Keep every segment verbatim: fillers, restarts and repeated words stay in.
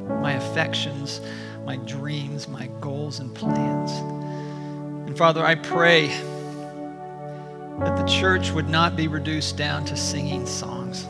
my affections, my dreams, my goals and plans. And Father, I pray that the church would not be reduced down to singing songs.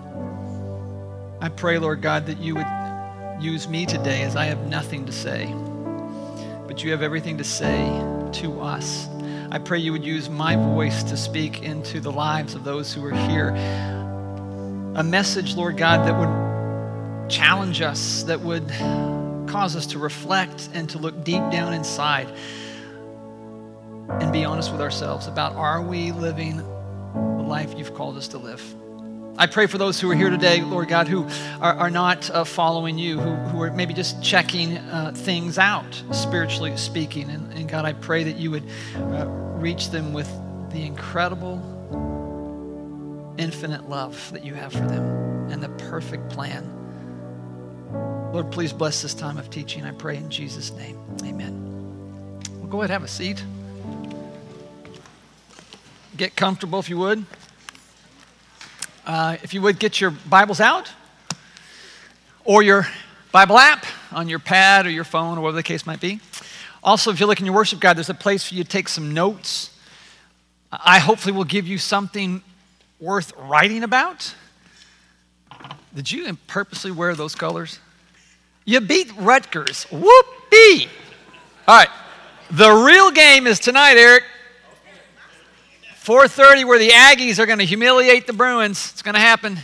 I pray, Lord God, that you would use me today as I have nothing to say, but you have everything to say to us. I pray you would use my voice to speak into the lives of those who are here. A message, Lord God, that would challenge us, that would cause us to reflect and to look deep down inside and be honest with ourselves about, are we living the life you've called us to live? I pray for those who are here today, Lord God, who are, are not uh, following you, who, who are maybe just checking uh, things out, spiritually speaking. And, and God, I pray that you would uh, reach them with the incredible, infinite love that you have for them and the perfect plan. Lord, please bless this time of teaching. I pray in Jesus' name. Amen. Well, go ahead, have a seat. Get comfortable if you would. Uh, if you would, get your Bibles out or your Bible app on your pad or your phone or whatever the case might be. Also, if you look in your worship guide, there's a place for you to take some notes. I hopefully will give you something worth writing about. Did you purposely wear those colors? You beat Rutgers. Whoopee! All right. The real game is tonight, Eric. four thirty, where the Aggies are going to humiliate the Bruins. It's going to happen.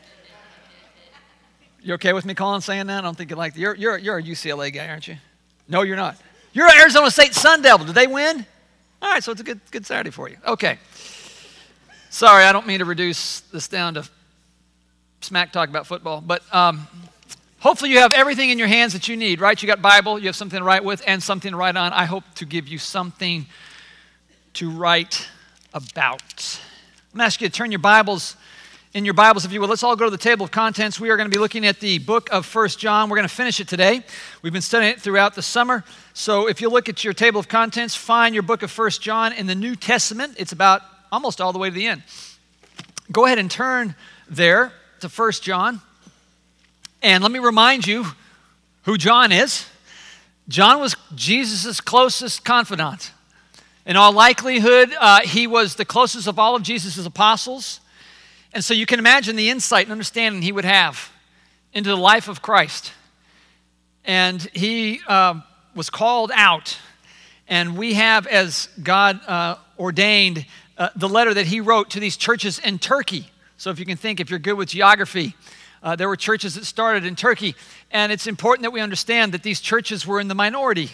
You okay with me, Colin, saying that? I don't think you like that. You're, you're, you're a U C L A guy, aren't you? No, you're not. You're an Arizona State Sun Devil. Did they win? All right, so it's a good, good Saturday for you. Okay. Sorry, I don't mean to reduce this down to smack talk about football, but um, hopefully you have everything in your hands that you need, right? You got Bible, you have something to write with, and something to write on. I hope to give you something to write about. I'm going to ask you to turn your Bibles, in your Bibles, if you will. Let's all go to the table of contents. We are going to be looking at the book of First John. We're going to finish it today. We've been studying it throughout the summer. So if you look at your table of contents, find your book of First John in the New Testament. It's about almost all the way to the end. Go ahead and turn there to First John. And let me remind you who John is. John was Jesus' closest confidant. In all likelihood, uh, he was the closest of all of Jesus' apostles. And so you can imagine the insight and understanding he would have into the life of Christ. And he uh, was called out. And we have, as God uh, ordained, uh, the letter that he wrote to these churches in Turkey. So if you can think, if you're good with geography, uh, there were churches that started in Turkey. And it's important that we understand that these churches were in the minority,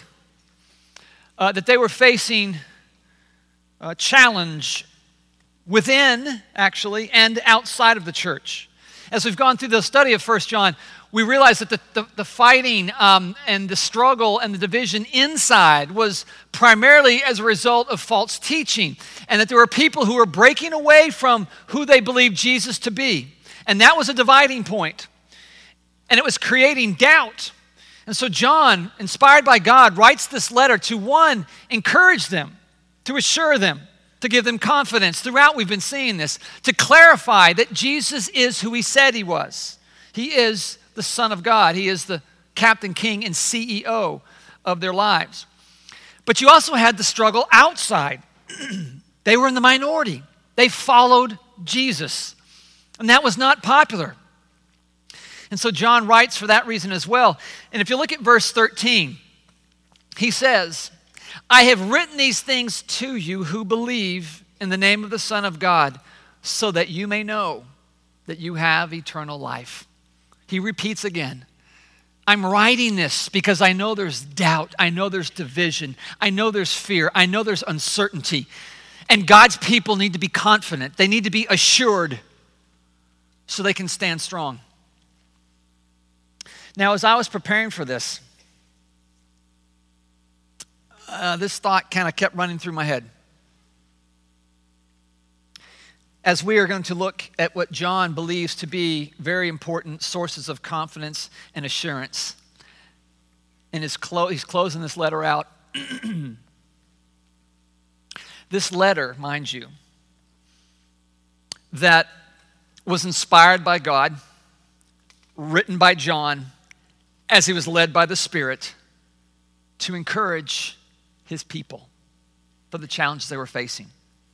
uh, that they were facing Uh, challenge within, actually, and outside of the church. As we've gone through the study of First John, we realize that the, the, the fighting um, and the struggle and the division inside was primarily as a result of false teaching, and that there were people who were breaking away from who they believed Jesus to be. And that was a dividing point. And it was creating doubt. And so John, inspired by God, writes this letter to, one, encourage them, to assure them, to give them confidence. Throughout, we've been seeing this, to clarify that Jesus is who he said he was. He is the Son of God. He is the captain, king, and C E O of their lives. But you also had the struggle outside. They were in the minority. They followed Jesus, and that was not popular. And so John writes for that reason as well. And if you look at verse thirteen, he says, I have written these things to you who believe in the name of the Son of God, so that you may know that you have eternal life. He repeats again, I'm writing this because I know there's doubt. I know there's division. I know there's fear. I know there's uncertainty. And God's people need to be confident. They need to be assured so they can stand strong. Now, as I was preparing for this, Uh, this thought kind of kept running through my head. As we are going to look at what John believes to be very important sources of confidence and assurance. And his clo- he's closing this letter out. This letter, mind you, that was inspired by God, written by John, as he was led by the Spirit to encourage his people for the challenges they were facing.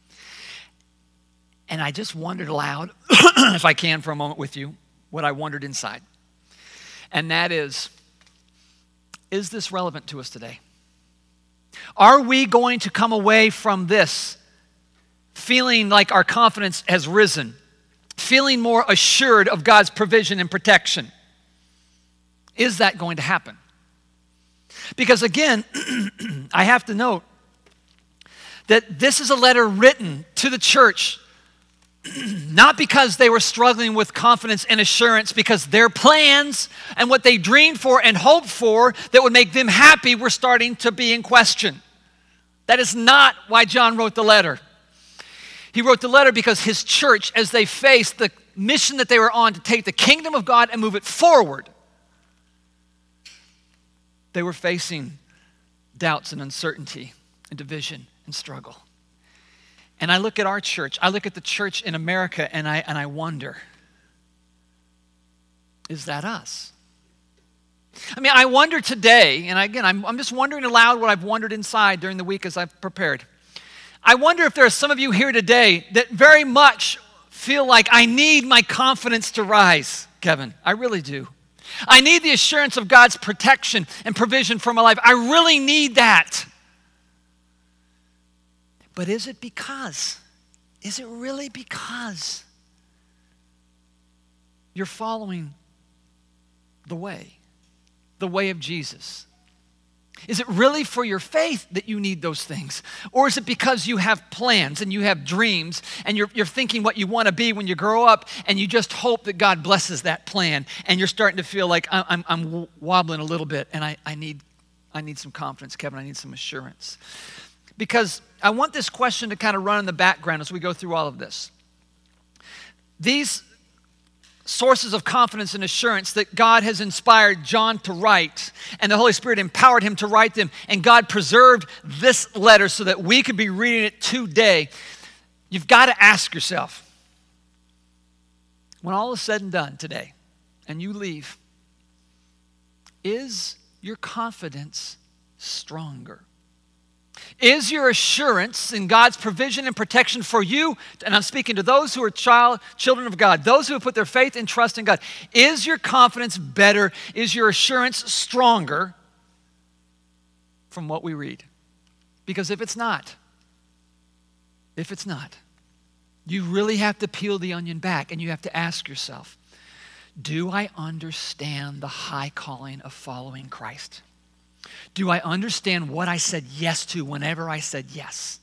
And I just wondered aloud, if I can for a moment with you, what I wondered inside. And that is, is this relevant to us today? Are we going to come away from this feeling like our confidence has risen, feeling more assured of God's provision and protection? Is that going to happen? Because again, I have to note that this is a letter written to the church, not because they were struggling with confidence and assurance, because their plans and what they dreamed for and hoped for that would make them happy were starting to be in question. That is not why John wrote the letter. He wrote the letter because his church, as they faced the mission that they were on to take the kingdom of God and move it forward, they were facing doubts and uncertainty and division and struggle. And I look at our church, I look at the church in America, and I and I wonder, is that us? I mean, I wonder today, and again, I'm, I'm just wondering aloud what I've wondered inside during the week as I've prepared. I wonder if there are some of you here today that very much feel like I need my confidence to rise, Kevin. I really do. I need the assurance of God's protection and provision for my life. I really need that. But is it because, is it really because you're following the way, the way of Jesus? Is it really for your faith that you need those things? Or is it because you have plans and you have dreams and you're, you're thinking what you want to be when you grow up and you just hope that God blesses that plan and you're starting to feel like I'm, I'm wobbling a little bit and I, I, need, I need some confidence, Kevin, I need some assurance. Because I want this question to kind of run in the background as we go through all of this. These sources of confidence and assurance that God has inspired John to write, and the Holy Spirit empowered him to write them, and God preserved this letter so that we could be reading it today. You've got to ask yourself, when all is said and done today, and you leave, is your confidence stronger? Is your assurance in God's provision and protection for you, and I'm speaking to those who are child, children of God, those who have put their faith and trust in God, is your confidence better? Is your assurance stronger from what we read? Because if it's not, if it's not, you really have to peel the onion back and you have to ask yourself, do I understand the high calling of following Christ? Do I understand what I said yes to whenever I said yes?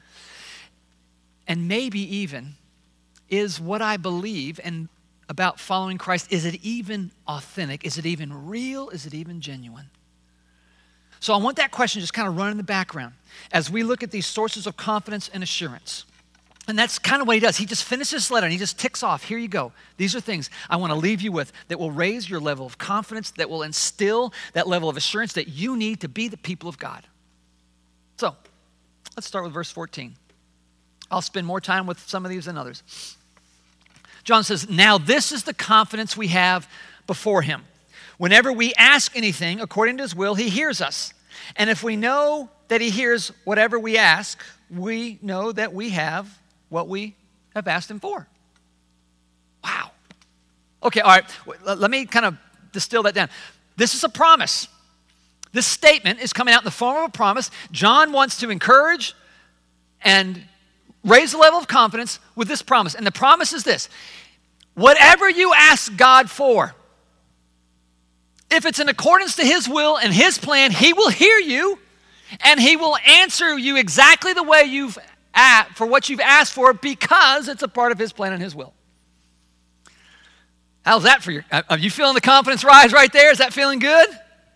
And maybe even, is what I believe and about following Christ, is it even authentic? Is it even real? Is it even genuine? So I want that question just kind of run in the background as we look at these sources of confidence and assurance. And that's kind of what he does. He just finishes this letter and he just ticks off, here you go. These are things I want to leave you with that will raise your level of confidence, that will instill that level of assurance that you need to be the people of God. So, let's start with verse fourteen. I'll spend more time with some of these than others. John says, now this is the confidence we have before him. Whenever we ask anything according to his will, he hears us. And if we know that he hears whatever we ask, we know that we have what we have asked him for. Wow. Okay, all right. Let me kind of distill that down. This is a promise. This statement is coming out in the form of a promise. John wants to encourage and raise the level of confidence with this promise. And the promise is this: whatever you ask God for, if it's in accordance to his will and his plan, he will hear you and he will answer you exactly the way you've asked for what you've asked for, because it's a part of his plan and his will. How's that for you? Are you feeling the confidence rise right there? Is that feeling good?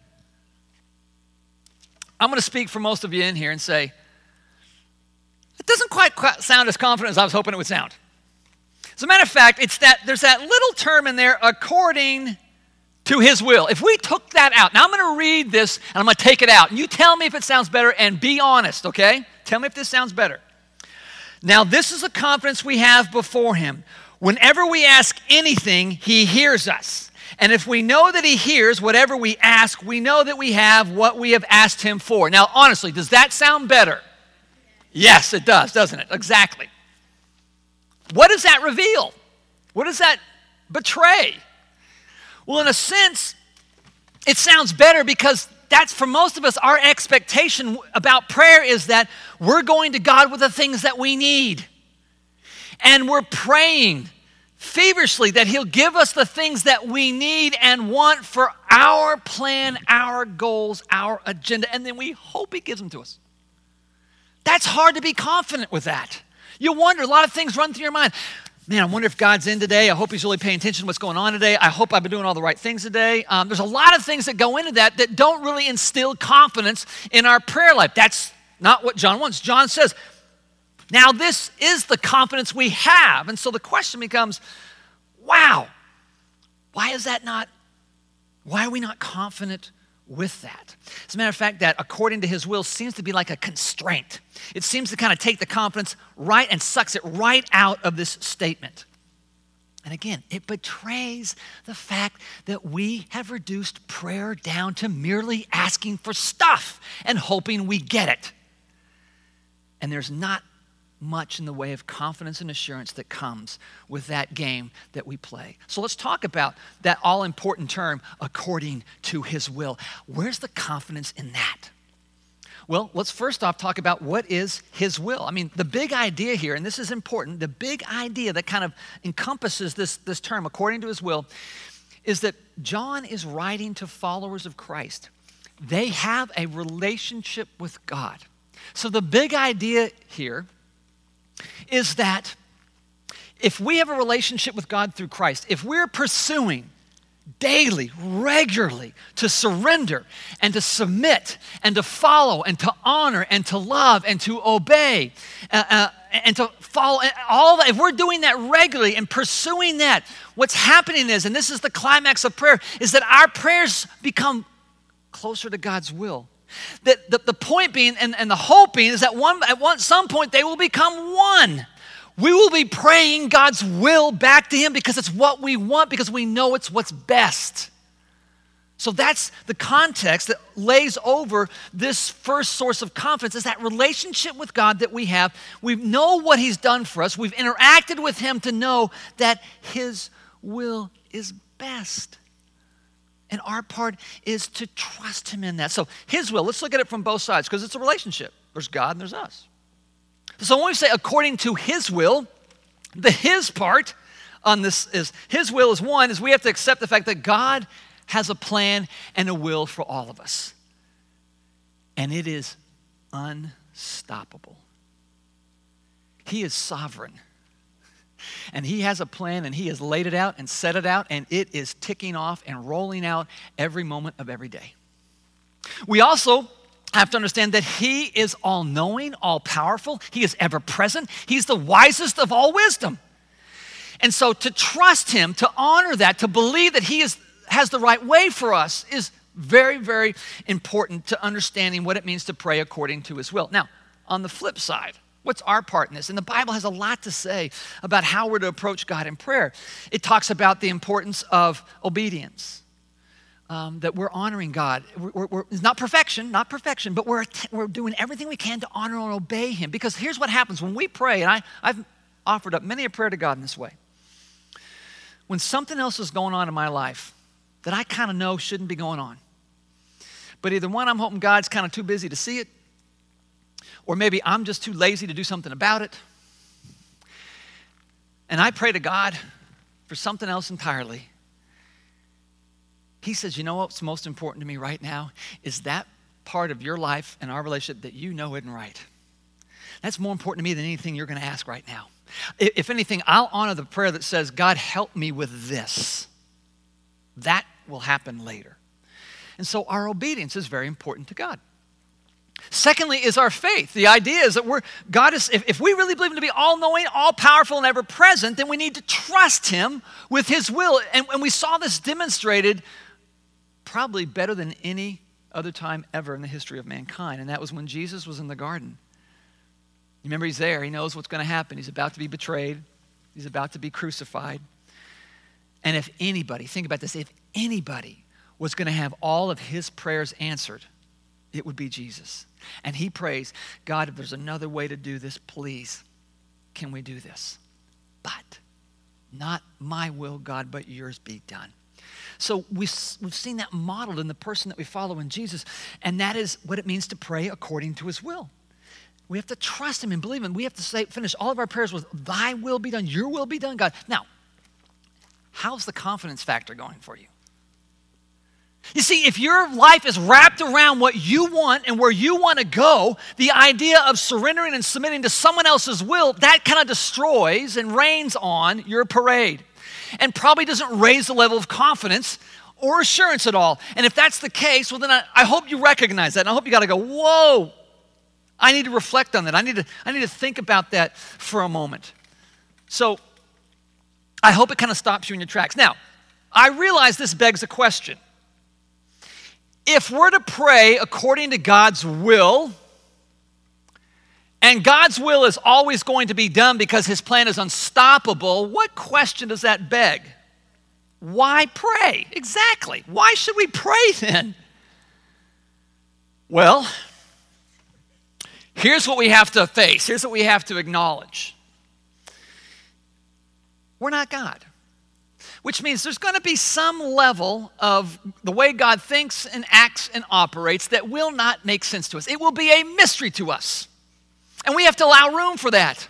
I'm going to speak for most of you in here and say, it doesn't quite sound as confident as I was hoping it would sound. As a matter of fact, it's that there's that little term in there, according to his will. If we took that out, now I'm going to read this and I'm going to take it out. And you tell me if it sounds better and be honest, okay? Tell me if this sounds better. Now this is the confidence we have before him. Whenever we ask anything, he hears us. And if we know that he hears whatever we ask, we know that we have what we have asked him for. Now, honestly, does that sound better? Yes, it does, doesn't it? Exactly. What does that reveal? What does that betray? Well, in a sense, it sounds better because that's, for most of us, our expectation about prayer is that we're going to God with the things that we need. And we're praying feverishly that he'll give us the things that we need and want for our plan, our goals, our agenda, and then we hope he gives them to us. That's hard to be confident with that. You wonder, a lot of things run through your mind. Man, I wonder if God's in today. I hope he's really paying attention to what's going on today. I hope I've been doing all the right things today. Um, there's a lot of things that go into that that don't really instill confidence in our prayer life. That's not what John wants. John says, now this is the confidence we have. And so the question becomes, wow, why is that not, why are we not confident with that? As a matter of fact, that according to his will seems to be like a constraint. It seems to kind of take the confidence right and sucks it right out of this statement. And again, it betrays the fact that we have reduced prayer down to merely asking for stuff and hoping we get it. And there's not much in the way of confidence and assurance that comes with that game that we play. So let's talk about that all-important term, according to his will. Where's the confidence in that? Well, let's first off talk about what is his will. I mean, the big idea here, and this is important, the big idea that kind of encompasses this, this term, according to his will, is that John is writing to followers of Christ. They have a relationship with God. So the big idea here is that if we have a relationship with God through Christ, if we're pursuing daily, regularly to surrender and to submit and to follow and to honor and to love and to obey uh, uh, and to follow all that, if we're doing that regularly and pursuing that, what's happening is, and this is the climax of prayer, is that our prayers become closer to God's will. That the, the point being and, and the hope being is that one, at one, some point they will become one. We will be praying God's will back to him because it's what we want, because we know it's what's best. So that's the context that lays over this first source of confidence, is that relationship with God that we have. We know what he's done for us. We've interacted with him to know that his will is best. And our part is to trust him in that. So his will, let's look at it from both sides because it's a relationship. There's God and there's us. So when we say according to his will, the his part on this is, his will is one, is we have to accept the fact that God has a plan and a will for all of us. And it is unstoppable. He is sovereign. And he has a plan and he has laid it out and set it out, and it is ticking off and rolling out every moment of every day. We also have to understand that he is all-knowing, all-powerful. He is ever-present. He's the wisest of all wisdom. And so to trust him, to honor that, to believe that he is, has the right way for us is very, very important to understanding what it means to pray according to his will. Now, on the flip side, what's our part in this? And the Bible has a lot to say about how we're to approach God in prayer. It talks about the importance of obedience, um, that we're honoring God. We're, we're, it's not perfection, not perfection, but we're, we're doing everything we can to honor and obey him. Because here's what happens when we pray, and I, I've offered up many a prayer to God in this way. When something else is going on in my life that I kind of know shouldn't be going on, but either one, I'm hoping God's kind of too busy to see it, or maybe I'm just too lazy to do something about it. And I pray to God for something else entirely. He says, you know what's most important to me right now is that part of your life and our relationship that you know isn't right. That's more important to me than anything you're going to ask right now. If anything, I'll honor the prayer that says, God, help me with this. That will happen later. And so our obedience is very important to God. Secondly is our faith. The idea is that we're, God is, if, if we really believe him to be all-knowing, all-powerful, and ever-present, then we need to trust him with his will. And, and we saw this demonstrated probably better than any other time ever in the history of mankind, and that was when Jesus was in the garden. You remember, he's there. He knows what's going to happen. He's about to be betrayed. He's about to be crucified. And if anybody, think about this, if anybody was going to have all of his prayers answered, it would be Jesus. And he prays, God, if there's another way to do this, please, can we do this? But not my will, God, but yours be done. So we've, we've seen that modeled in the person that we follow in Jesus, and that is what it means to pray according to his will. We have to trust him and believe him. We have to say, finish all of our prayers with, thy will be done, your will be done, God. Now, how's the confidence factor going for you? You see, if your life is wrapped around what you want and where you want to go, the idea of surrendering and submitting to someone else's will, that kind of destroys and rains on your parade and probably doesn't raise the level of confidence or assurance at all. And if that's the case, well, then I, I hope you recognize that. And I hope you got to go, whoa, I need to reflect on that. I need to, I need to think about that for a moment. So I hope it kind of stops you in your tracks. Now, I realize this begs a question. If we're to pray according to God's will, and God's will is always going to be done because his plan is unstoppable, what question does that beg? Why pray? Exactly. Why should we pray then? Well, here's what we have to face. Here's what we have to acknowledge. We're not God. Which means there's going to be some level of the way God thinks and acts and operates that will not make sense to us. It will be a mystery to us. And we have to allow room for that.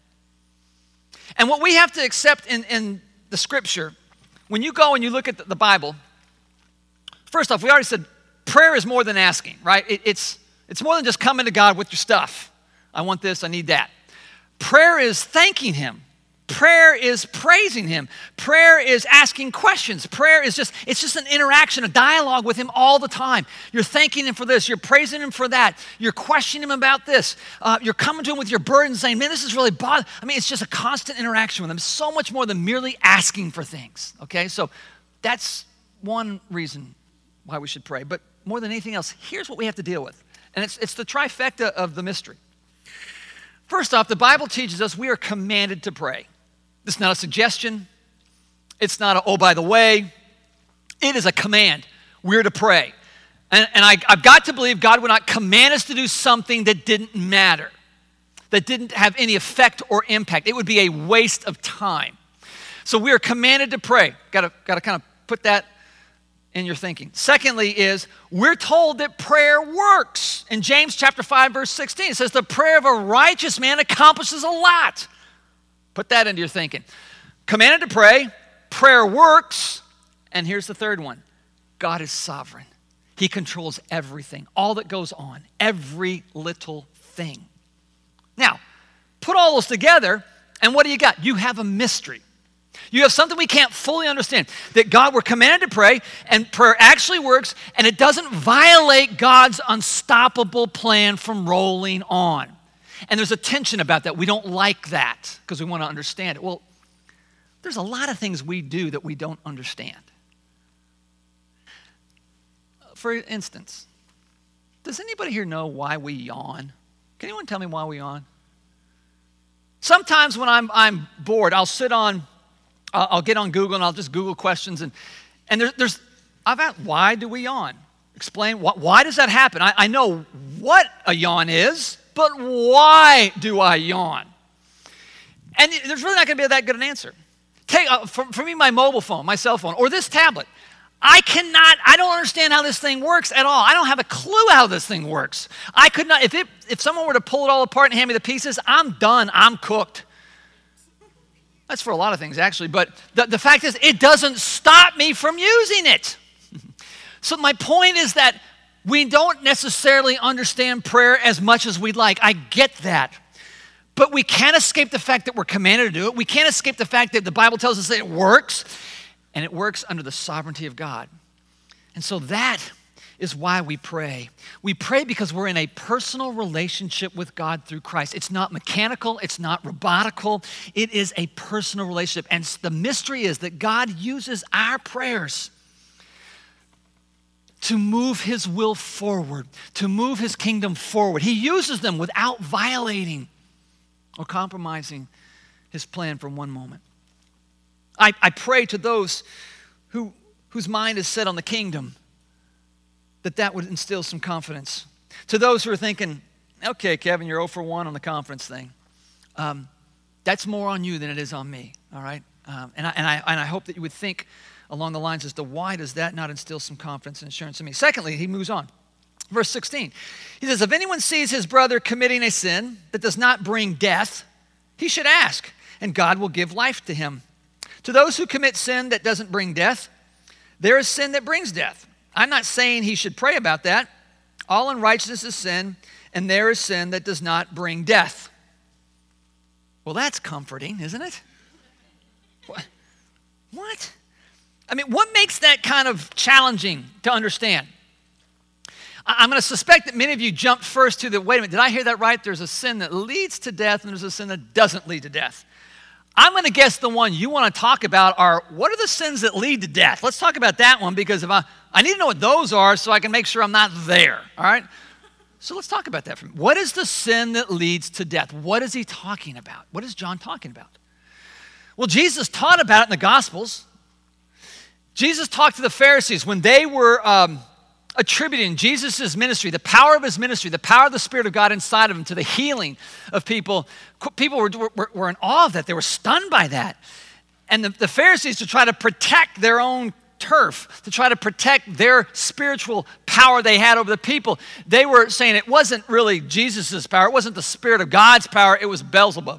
And what we have to accept in, in the scripture, when you go and you look at the, the Bible, first off, we already said prayer is more than asking, right? It, it's, it's more than just coming to God with your stuff. I want this, I need that. Prayer is thanking him. Prayer is praising him. Prayer is asking questions. Prayer is just, it's just an interaction, a dialogue with him all the time. You're thanking him for this. You're praising him for that. You're questioning him about this. Uh, you're coming to him with your burden saying, man, this is really bothering. I mean, it's just a constant interaction with him. So much more than merely asking for things, okay? So that's one reason why we should pray. But more than anything else, here's what we have to deal with. And it's, it's the trifecta of the mystery. First off, the Bible teaches us we are commanded to pray. This is not a suggestion. It's not a, oh, by the way. It is a command. We're to pray. And, and I, I've got to believe God would not command us to do something that didn't matter, that didn't have any effect or impact. It would be a waste of time. So we are commanded to pray. Got to, got to kind of put that in your thinking. Secondly is, we're told that prayer works. In James chapter five, verse sixteen, it says, the prayer of a righteous man accomplishes a lot. Put that into your thinking. Commanded to pray, prayer works, and here's the third one. God is sovereign. He controls everything, all that goes on, every little thing. Now, put all those together, and what do you got? You have a mystery. You have something we can't fully understand, that God, we're commanded to pray, and prayer actually works, and it doesn't violate God's unstoppable plan from rolling on. And there's a tension about that. We don't like that because we want to understand it. Well, there's a lot of things we do that we don't understand. For instance, does anybody here know why we yawn? Can anyone tell me why we yawn? Sometimes when I'm I'm bored, I'll sit on, I'll, I'll get on Google and I'll just Google questions. And, and there, there's, I've asked, why do we yawn? Explain, why, why does that happen? I, I know what a yawn is, but why do I yawn? And there's really not going to be that good an answer. Take uh, for, for me, my mobile phone, my cell phone, or this tablet. I cannot, I don't understand how this thing works at all. I don't have a clue how this thing works. I could not, if it, if someone were to pull it all apart and hand me the pieces, I'm done, I'm cooked. That's for a lot of things, actually. But the, the fact is, it doesn't stop me from using it. So my point is that we don't necessarily understand prayer as much as we'd like. I get that. But we can't escape the fact that we're commanded to do it. We can't escape the fact that the Bible tells us that it works, and it works under the sovereignty of God. And so that is why we pray. We pray because we're in a personal relationship with God through Christ. It's not mechanical. It's not robotical. It is a personal relationship. And the mystery is that God uses our prayers to move his will forward, to move his kingdom forward. He uses them without violating or compromising his plan for one moment. I, I pray to those who whose mind is set on the kingdom, that that would instill some confidence. To those who are thinking, okay, Kevin, you're zero for one on the conference thing. Um, that's more on you than it is on me, all right? Um, and, I, and, I, and I hope that you would think along the lines as to why does that not instill some confidence and assurance in me? Secondly, he moves on. Verse sixteen, he says, if anyone sees his brother committing a sin that does not bring death, he should ask, and God will give life to him. To those who commit sin that doesn't bring death, there is sin that brings death. I'm not saying he should pray about that. All unrighteousness is sin, and there is sin that does not bring death. Well, that's comforting, isn't it? What? What? I mean, what makes that kind of challenging to understand? I'm going to suspect that many of you jumped first to the, wait a minute, did I hear that right? There's a sin that leads to death, and there's a sin that doesn't lead to death. I'm going to guess the one you want to talk about are, what are the sins that lead to death? Let's talk about that one, because if I, I need to know what those are so I can make sure I'm not there, all right? So let's talk about that. What is the sin that leads to death? What is he talking about? What is John talking about? Well, Jesus taught about it in the Gospels. Jesus talked to the Pharisees when they were um, attributing Jesus' ministry, the power of his ministry, the power of the Spirit of God inside of him to the healing of people. People were, were, were in awe of that. They were stunned by that. And the, the Pharisees, to try to protect their own turf, to try to protect their spiritual power they had over the people, they were saying it wasn't really Jesus' power. It wasn't the Spirit of God's power. It was Beelzebub.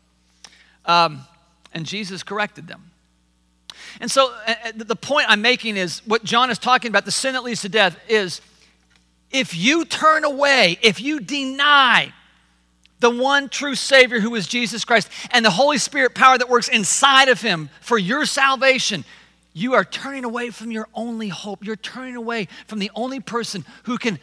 Um, and Jesus corrected them. And so uh, the point I'm making is what John is talking about, the sin that leads to death, is if you turn away, if you deny the one true Savior who is Jesus Christ and the Holy Spirit power that works inside of him for your salvation, you are turning away from your only hope. You're turning away from the only person who can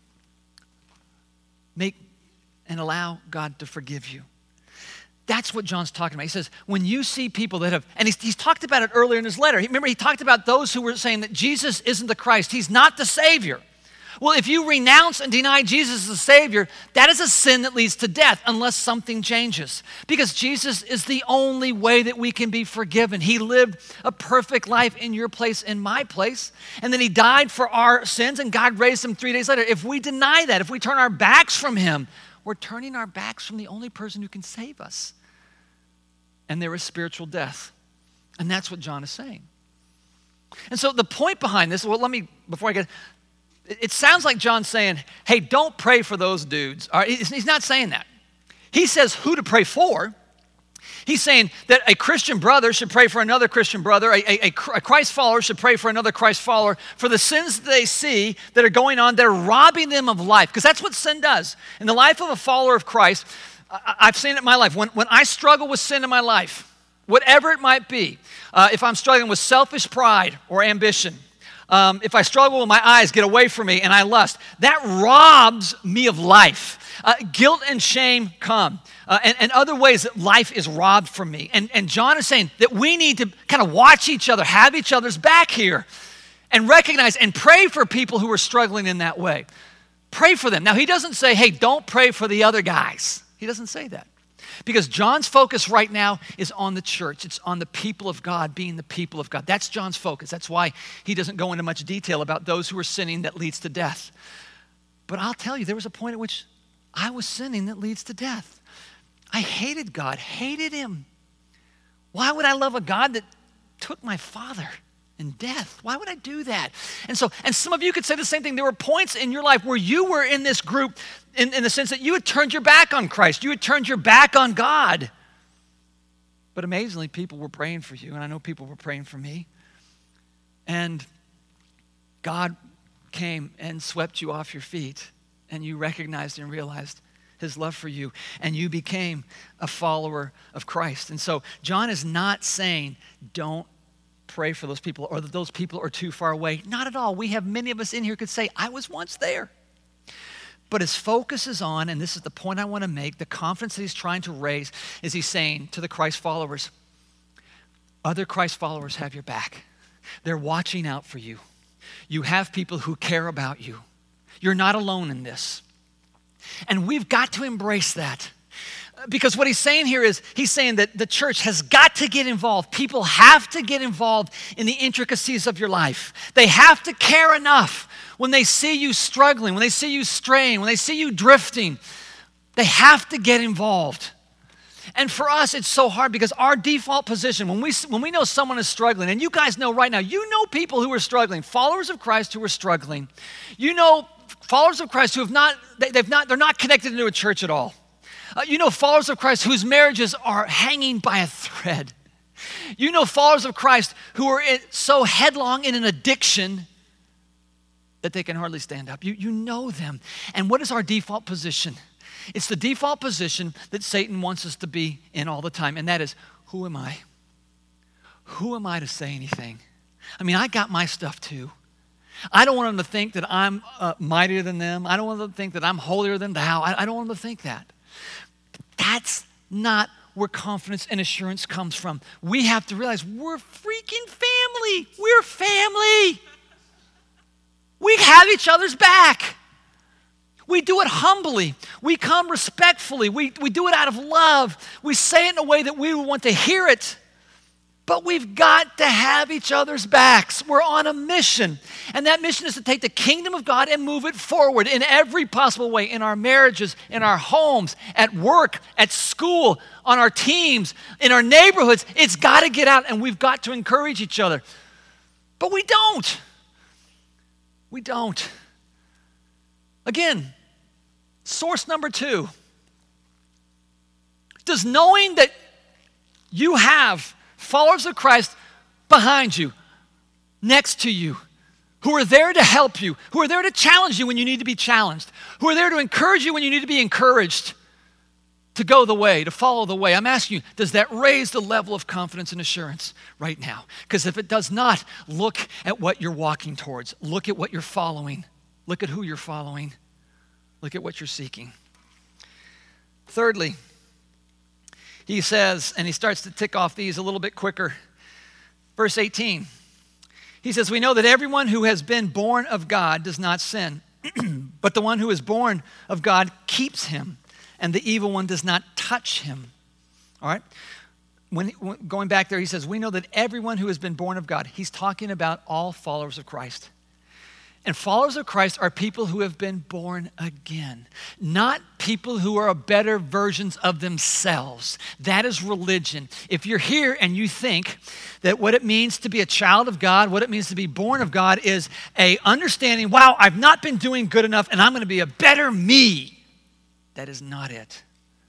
make and allow God to forgive you. That's what John's talking about. He says, when you see people that have, and he's, he's talked about it earlier in his letter. Remember, he talked about those who were saying that Jesus isn't the Christ. He's not the Savior. Well, if you renounce and deny Jesus as the Savior, that is a sin that leads to death unless something changes. Because Jesus is the only way that we can be forgiven. He lived a perfect life in your place, in my place. And then he died for our sins, and God raised him three days later. If we deny that, if we turn our backs from him, we're turning our backs from the only person who can save us. And there is spiritual death. And that's what John is saying. And so the point behind this, well, let me, before I get, it sounds like John's saying, hey, don't pray for those dudes. All right, he's not saying that. He says who to pray for. He's saying that a Christian brother should pray for another Christian brother. A, a, a Christ follower should pray for another Christ follower for the sins that they see that are going on. They're robbing them of life, because that's what sin does. In the life of a follower of Christ, I've seen it in my life. When, when I struggle with sin in my life, whatever it might be, uh, if I'm struggling with selfish pride or ambition, um, if I struggle with my eyes get away from me and I lust, that robs me of life. Uh, guilt and shame come, uh, and, and other ways that life is robbed from me. And, and John is saying that we need to kind of watch each other, have each other's back here, and recognize and pray for people who are struggling in that way. Pray for them. Now, he doesn't say, hey, don't pray for the other guys. He doesn't say that. Because John's focus right now is on the church. It's on the people of God being the people of God. That's John's focus. That's why he doesn't go into much detail about those who are sinning that leads to death. But I'll tell you, there was a point at which I was sinning that leads to death. I hated God, hated him. Why would I love a God that took my father in death? Why would I do that? And so, and some of you could say the same thing. There were points in your life where you were in this group in, in the sense that you had turned your back on Christ. You had turned your back on God. But amazingly, people were praying for you, and I know people were praying for me. And God came and swept you off your feet, and you recognized and realized his love for you, and you became a follower of Christ. And so John is not saying, don't pray for those people, or that those people are too far away. Not at all. We have many of us in here could say, I was once there. But his focus is on, and this is the point I want to make, the confidence that he's trying to raise is he's saying to the Christ followers, other Christ followers have your back. They're watching out for you. You have people who care about you. You're not alone in this. And we've got to embrace that. Because what he's saying here is, he's saying that the church has got to get involved. People have to get involved in the intricacies of your life. They have to care enough when they see you struggling, when they see you straying, when they see you drifting. They have to get involved. And for us, it's so hard because our default position, when we, when we know someone is struggling, and you guys know right now, you know people who are struggling, followers of Christ who are struggling. You know followers of Christ who have not, they, they've not, they're not connected into a church at all. Uh, you know followers of Christ whose marriages are hanging by a thread. You know followers of Christ who are in, so headlong in an addiction that they can hardly stand up. You, you know them. And what is our default position? It's the default position that Satan wants us to be in all the time, and that is, who am I? Who am I to say anything? I mean, I got my stuff too. I don't want them to think that I'm uh, mightier than them. I don't want them to think that I'm holier than thou. I, I don't want them to think that. That's not where confidence and assurance comes from. We have to realize we're freaking family. We're family. We have each other's back. We do it humbly. We come respectfully. We, we do it out of love. We say it in a way that we want to hear it. But we've got to have each other's backs. We're on a mission. And that mission is to take the kingdom of God and move it forward in every possible way, in our marriages, in our homes, at work, at school, on our teams, in our neighborhoods. It's got to get out, and we've got to encourage each other. But we don't. We don't. Again, source number two. Does knowing that you have followers of Christ behind you, next to you, who are there to help you, who are there to challenge you when you need to be challenged, who are there to encourage you when you need to be encouraged, to go the way, to follow the way. I'm asking you, does that raise the level of confidence and assurance right now? Because if it does not, look at what you're walking towards. Look at what you're following. Look at who you're following. Look at what you're seeking. Thirdly, he says, and he starts to tick off these a little bit quicker. Verse eighteen, he says, we know that everyone who has been born of God does not sin, but the one who is born of God keeps him, and the evil one does not touch him. All right? When, when going back there, he says, we know that everyone who has been born of God, he's talking about all followers of Christ. And followers of Christ are people who have been born again, not people who are better versions of themselves. That is religion. If you're here and you think that what it means to be a child of God, what it means to be born of God is a understanding, wow, I've not been doing good enough and I'm going to be a better me. That is not it.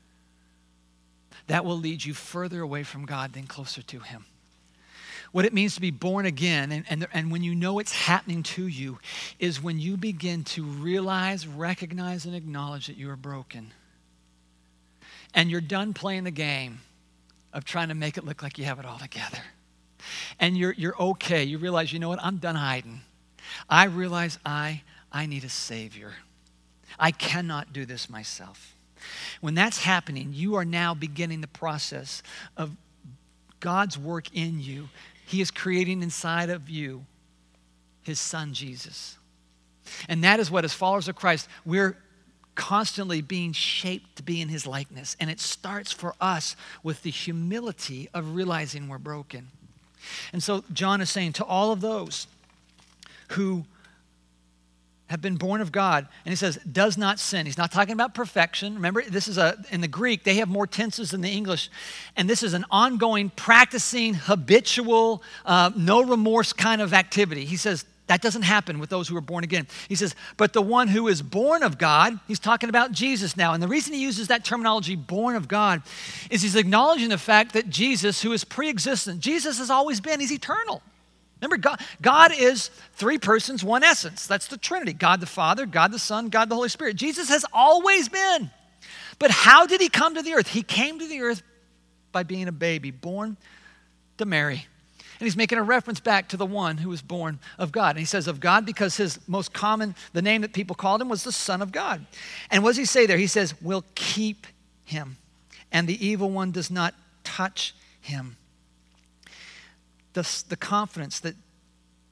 That will lead you further away from God than closer to him. What it means to be born again, and, and, and when you know it's happening to you, is when you begin to realize, recognize, and acknowledge that you are broken. And you're done playing the game of trying to make it look like you have it all together. And you're, you're okay. You realize, you know what, I'm done hiding. I realize I, I need a Savior. I cannot do this myself. When that's happening, you are now beginning the process of God's work in you. He is creating inside of you his son, Jesus. And that is what, as followers of Christ, we're constantly being shaped to be in his likeness. And it starts for us with the humility of realizing we're broken. And so John is saying to all of those who have been born of God, and he says, does not sin. He's not talking about perfection. Remember, this is a, in the Greek, they have more tenses than the English, and this is an ongoing, practicing, habitual, uh, no remorse kind of activity. He says, that doesn't happen with those who are born again. He says, but the one who is born of God, he's talking about Jesus now, and the reason he uses that terminology, born of God, is he's acknowledging the fact that Jesus, who is pre-existent, Jesus has always been, he's eternal. Remember, God, God is three persons, one essence. That's the Trinity. God the Father, God the Son, God the Holy Spirit. Jesus has always been. But how did he come to the earth? He came to the earth by being a baby, born to Mary. And he's making a reference back to the one who was born of God. And he says of God because his most common, the name that people called him was the Son of God. And what does he say there? He says, we'll keep him, and the evil one does not touch him. The, the confidence that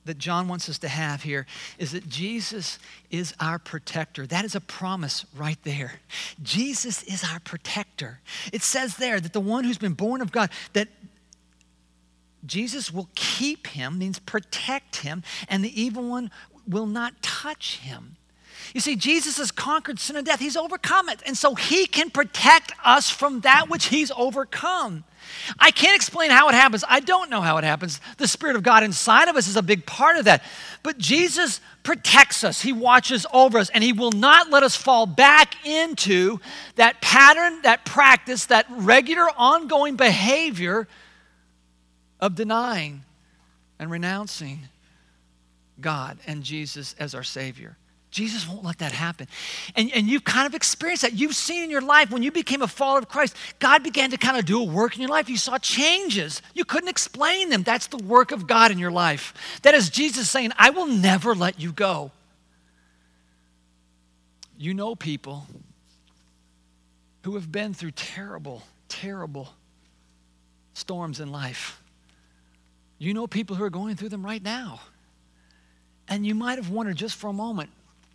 that John wants us to have here is that Jesus is our protector. That is a promise right there. Jesus is our protector. It says there that the one who's been born of God, that Jesus will keep him, means protect him, and the evil one will not touch him. You see, Jesus has conquered sin and death. He's overcome it. And so he can protect us from that which he's overcome. I can't explain how it happens. I don't know how it happens. The Spirit of God inside of us is a big part of that. But Jesus protects us. He watches over us, and he will not let us fall back into that pattern, that practice, that regular ongoing behavior of denying and renouncing God and Jesus as our Savior. Jesus won't let that happen. And, and you've kind of experienced that. You've seen in your life when you became a follower of Christ, God began to kind of do a work in your life. You saw changes. You couldn't explain them. That's the work of God in your life. That is Jesus saying, I will never let you go. You know people who have been through terrible, terrible storms in life. You know people who are going through them right now. And you might have wondered just for a moment,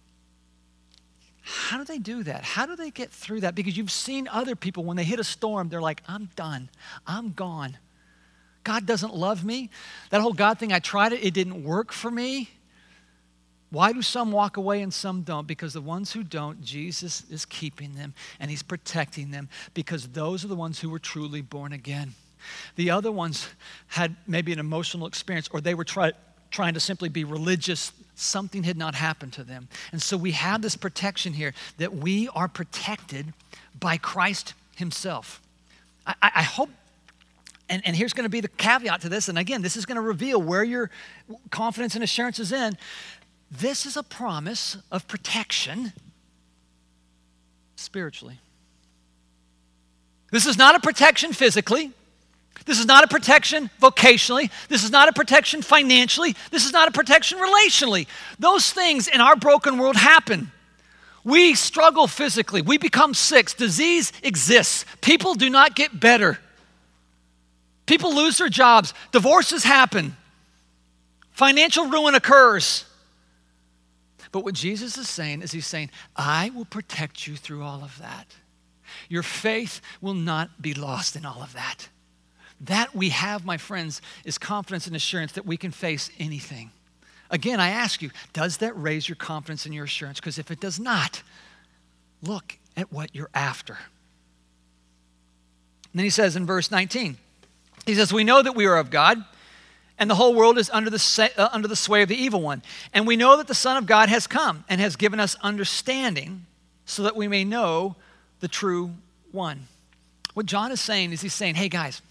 how do they do that? How do they get through that? Because you've seen other people, when they hit a storm, they're like, I'm done. I'm gone. God doesn't love me. That whole God thing, I tried it. It didn't work for me. Why do some walk away and some don't? Because the ones who don't, Jesus is keeping them and he's protecting them, because those are the ones who were truly born again. The other ones had maybe an emotional experience, or they were try, trying to simply be religious. Something had not happened to them. And so we have this protection here that we are protected by Christ himself. I, I hope, and, and here's going to be the caveat to this, and again, this is going to reveal where your confidence and assurance is in. This is a promise of protection spiritually. This is not a protection physically. This is not a protection vocationally. This is not a protection financially. This is not a protection relationally. Those things in our broken world happen. We struggle physically. We become sick. Disease exists. People do not get better. People lose their jobs. Divorces happen. Financial ruin occurs. But what Jesus is saying is he's saying, I will protect you through all of that. Your faith will not be lost in all of that. That we have, my friends, is confidence and assurance that we can face anything. Again, I ask you, does that raise your confidence and your assurance? Because if it does not, look at what you're after. And then he says in verse nineteen, he says, we know that we are of God, and the whole world is under the, uh, under the sway of the evil one. And we know that the Son of God has come and has given us understanding so that we may know the true one. What John is saying is he's saying, hey guys,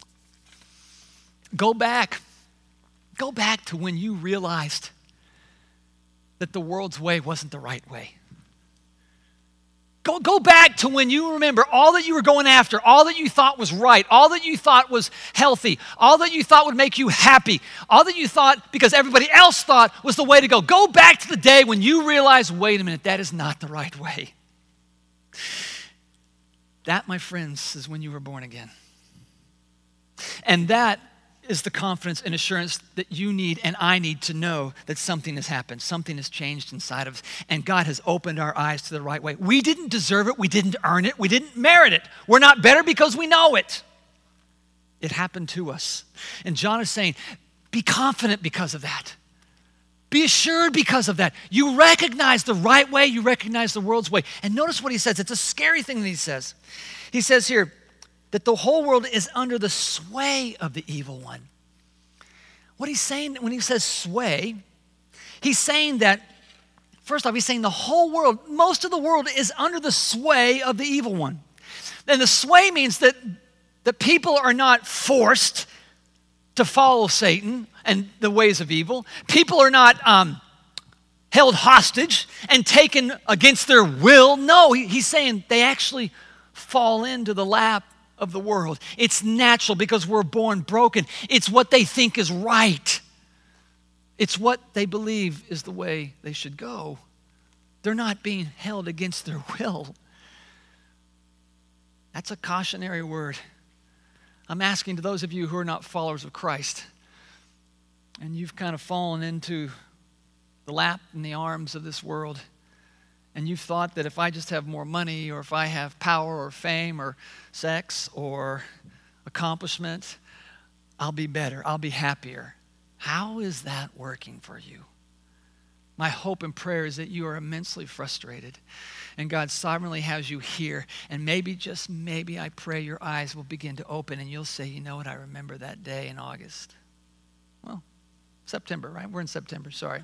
Go back. Go back to when you realized that the world's way wasn't the right way. Go, go back to when you remember all that you were going after, all that you thought was right, all that you thought was healthy, all that you thought would make you happy, all that you thought because everybody else thought was the way to go. Go back to the day when you realized, wait a minute, that is not the right way. That, my friends, is when you were born again. And that is the confidence and assurance that you need and I need to know that something has happened. Something has changed inside of us. And God has opened our eyes to the right way. We didn't deserve it. We didn't earn it. We didn't merit it. We're not better because we know it. It happened to us. And John is saying, be confident because of that. Be assured because of that. You recognize the right way. You recognize the world's way. And notice what he says. It's a scary thing that he says. He says here, that the whole world is under the sway of the evil one. What he's saying when he says sway, he's saying that, first off, he's saying the whole world, most of the world is under the sway of the evil one. And the sway means that, that people are not forced to follow Satan and the ways of evil. People are not um, held hostage and taken against their will. No, he, he's saying they actually fall into the lap of the world. It's natural because we're born broken. It's what they think is right. It's what they believe is the way they should go. They're not being held against their will. That's a cautionary word. I'm asking to those of you who are not followers of Christ, and you've kind of fallen into the lap and the arms of this world, and you've thought that if I just have more money, or if I have power or fame or sex or accomplishment, I'll be better, I'll be happier. How is that working for you? My hope and prayer is that you are immensely frustrated, and God sovereignly has you here. And maybe, just maybe, I pray your eyes will begin to open, and you'll say, you know what, I remember that day in August. Well, September, right? We're in September, sorry.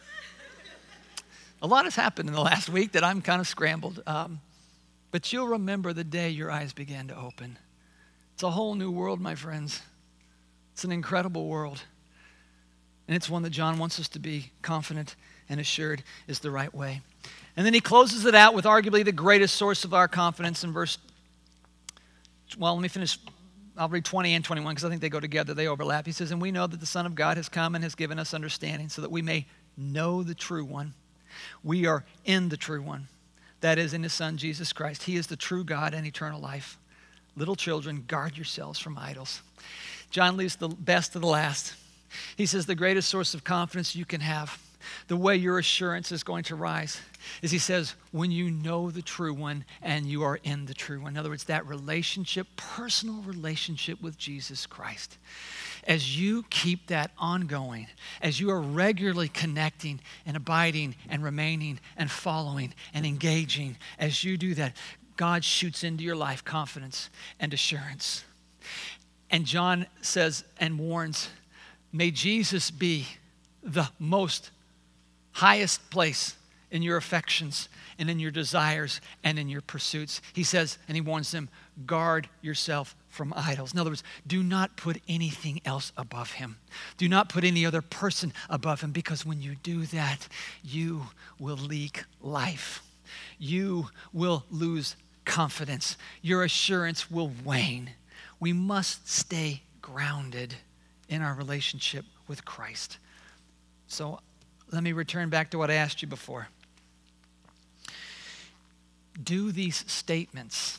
A lot has happened in the last week that I'm kind of scrambled. Um, but you'll remember the day your eyes began to open. It's a whole new world, my friends. It's an incredible world. And it's one that John wants us to be confident and assured is the right way. And then he closes it out with arguably the greatest source of our confidence in verse, well, let me finish. I'll read twenty and twenty-one because I think they go together. They overlap. He says, and we know that the Son of God has come and has given us understanding so that we may know the true one. We are in the true one. That is in his Son, Jesus Christ. He is the true God and eternal life. Little children, guard yourselves from idols. John leaves the best to the last. He says the greatest source of confidence you can have, the way your assurance is going to rise, is he says, when you know the true one and you are in the true one. In other words, that relationship, personal relationship with Jesus Christ. As you keep that ongoing, as you are regularly connecting and abiding and remaining and following and engaging, as you do that, God shoots into your life confidence and assurance. And John says and warns, may Jesus be the most highest place in your affections and in your desires and in your pursuits. He says, and he warns them, guard yourself from idols. In other words, do not put anything else above him. Do not put any other person above him, because when you do that, you will leak life. You will lose confidence. Your assurance will wane. We must stay grounded in our relationship with Christ. So let me return back to what I asked you before. Do these statements,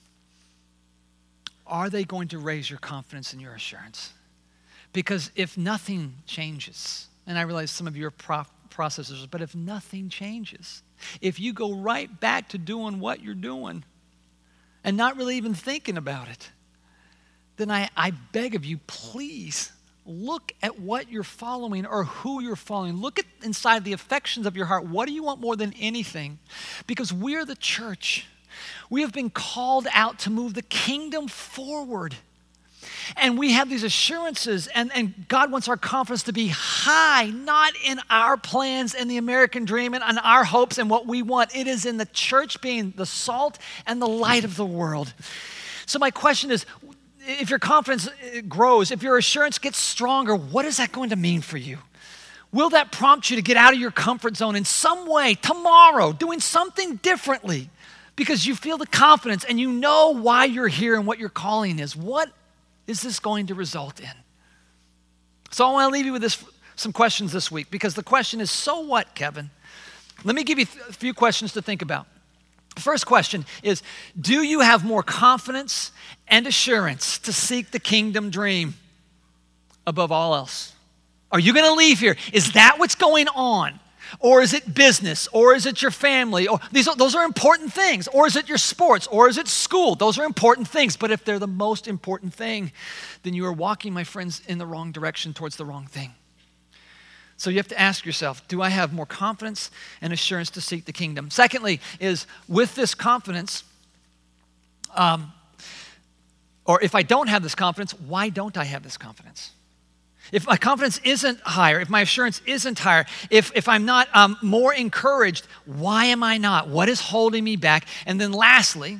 are they going to raise your confidence and your assurance? Because if nothing changes, and I realize some of you are pro- processors, but if nothing changes, if you go right back to doing what you're doing and not really even thinking about it, then I, I beg of you, please look at what you're following or who you're following. Look at inside the affections of your heart. What do you want more than anything? Because we're the church. We have been called out to move the kingdom forward. And we have these assurances, and, and God wants our confidence to be high, not in our plans and the American dream and on our hopes and what we want. It is in the church being the salt and the light of the world. So my question is, if your confidence grows, if your assurance gets stronger, what is that going to mean for you? Will that prompt you to get out of your comfort zone in some way tomorrow, doing something differently because you feel the confidence and you know why you're here and what your calling is? What is this going to result in? So I want to leave you with this, some questions this week, because the question is, so what, Kevin? Let me give you a few questions to think about. The first question is, do you have more confidence and assurance to seek the kingdom dream above all else? Are you going to leave here? Is that what's going on? Or is it business? Or is it your family? Or these are, those are important things. Or is it your sports? Or is it school? Those are important things. But if they're the most important thing, then you are walking, my friends, in the wrong direction towards the wrong thing. So you have to ask yourself, do I have more confidence and assurance to seek the kingdom? Secondly is, with this confidence, um, or if I don't have this confidence, why don't I have this confidence? If my confidence isn't higher, if my assurance isn't higher, if, if I'm not um, more encouraged, why am I not? What is holding me back? And then lastly,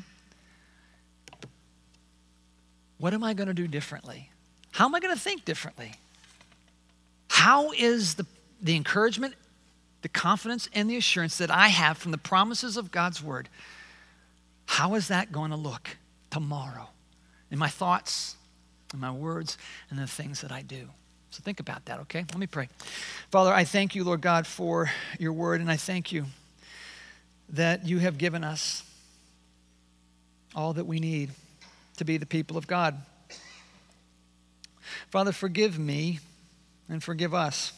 what am I going to do differently? How am I going to think differently? How is the, the encouragement, the confidence, and the assurance that I have from the promises of God's word, how is that going to look tomorrow in my thoughts, in my words, and the things that I do? So think about that, okay? Let me pray. Father, I thank you, Lord God, for your word, and I thank you that you have given us all that we need to be the people of God. Father, forgive me and forgive us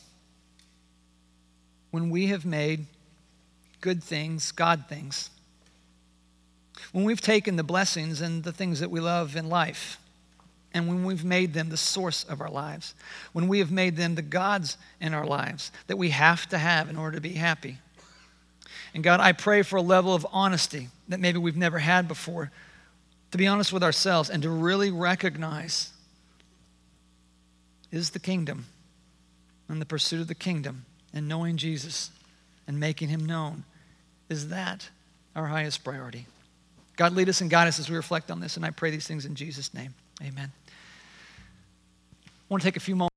when we have made good things God things. When we've taken the blessings and the things that we love in life, and when we've made them the source of our lives, when we have made them the gods in our lives that we have to have in order to be happy. And God, I pray for a level of honesty that maybe we've never had before, to be honest with ourselves and to really recognize, is the kingdom and the pursuit of the kingdom and knowing Jesus and making him known, is that our highest priority? God, lead us and guide us as we reflect on this, and I pray these things in Jesus' name. Amen. I want to take a few moments.